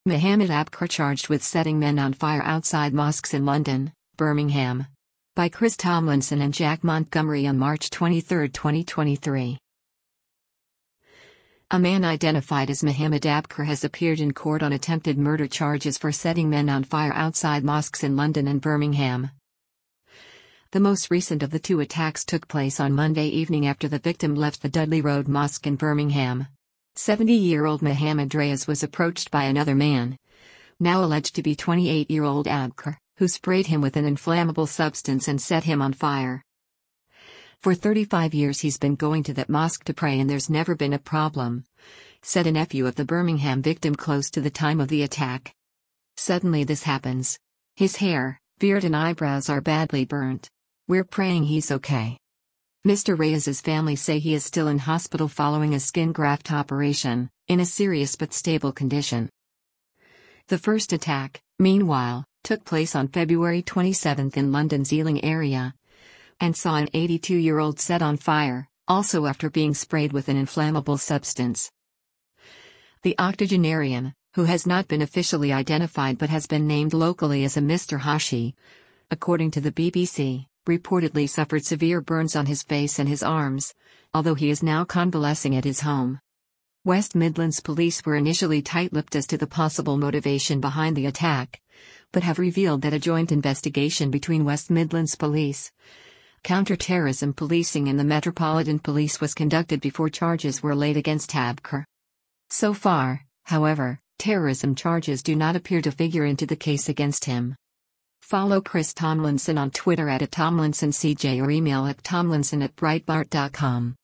Mohammed Abkar charged with setting men on fire outside mosques in London, Birmingham. By Chris Tomlinson and Jack Montgomery on March 23, 2023. A man identified as Mohammed Abkar has appeared in court on attempted murder charges for setting men on fire outside mosques in London and Birmingham. The most recent of the two attacks took place on Monday evening after the victim left the Dudley Road Mosque in Birmingham. 70-year-old Mohammed Reyes was approached by another man, now alleged to be 28-year-old Abkar, who sprayed him with an inflammable substance and set him on fire. For 35 years he's been going to that mosque to pray and there's never been a problem, said a nephew of the Birmingham victim close to the time of the attack. Suddenly this happens. His hair, beard and eyebrows are badly burnt. We're praying he's okay. Mr. Reyes's family say he is still in hospital following a skin graft operation, in a serious but stable condition. The first attack, meanwhile, took place on February 27 in London's Ealing area, and saw an 82-year-old set on fire, also after being sprayed with an inflammable substance. The octogenarian, who has not been officially identified but has been named locally as a Mr. Hashi, according to the BBC, reportedly suffered severe burns on his face and his arms, although he is now convalescing at his home. West Midlands police were initially tight-lipped as to the possible motivation behind the attack, but have revealed that a joint investigation between West Midlands Police, Counter-Terrorism Policing and the Metropolitan Police was conducted before charges were laid against Abkar. So far, however, terrorism charges do not appear to figure into the case against him. Follow Chris Tomlinson on Twitter @TomlinsonCJ or email at tomlinson@breitbart.com.